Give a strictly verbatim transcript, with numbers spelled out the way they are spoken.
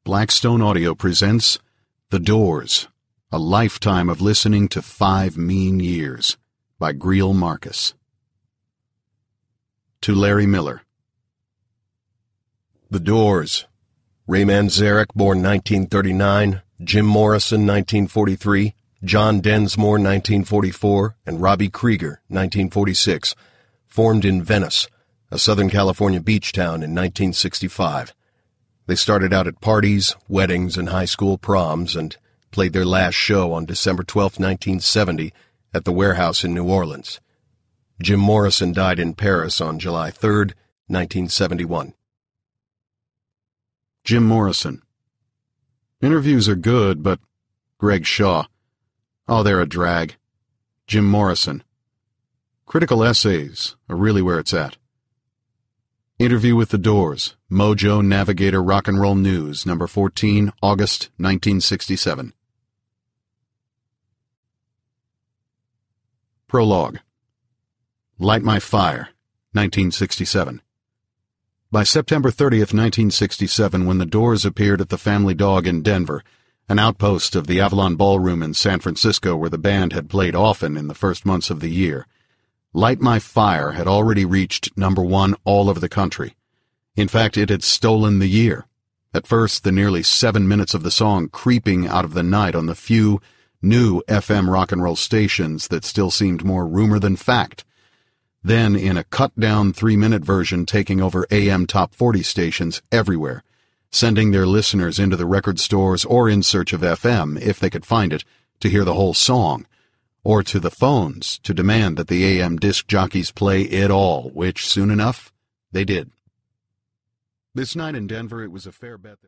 Blackstone Audio presents The Doors, A Lifetime of Listening to Five Mean Years by Greil Marcus. To Larry Miller. The Doors. Ray Manzarek, born nineteen thirty-nine, Jim Morrison, nineteen forty-three, John Densmore, nineteen forty-four, and Robbie Krieger, nineteen forty-six, formed in Venice, a Southern California beach town, in nineteen sixty-five. They started out at parties, weddings, and high school proms, and played their last show on December twelfth, nineteen seventy, at the Warehouse in New Orleans. Jim Morrison died in Paris on July third, nineteen seventy-one. Jim Morrison. Interviews are good, but Greg Shaw. Oh, they're a drag. Jim Morrison. Critical essays are really where it's at. Interview with The Doors, Mojo Navigator Rock and Roll News, number fourteen, August nineteen sixty-seven. Prologue. Light My Fire, nineteen sixty-seven. By September thirtieth, nineteen sixty-seven, when The Doors appeared at the Family Dog in Denver, an outpost of the Avalon Ballroom in San Francisco where the band had played often in the first months of the year, Light My Fire had already reached number one all over the country. In fact, it had stolen the year. At first, the nearly seven minutes of the song creeping out of the night on the few new F M rock and roll stations that still seemed more rumor than fact. Then, in a cut-down three-minute version taking over A M top forty stations everywhere, sending their listeners into the record stores or in search of F M, if they could find it, to hear the whole song, or to the phones to demand that the A M disc jockeys play it all, which, soon enough, they did. This night in Denver, it was a fair bet that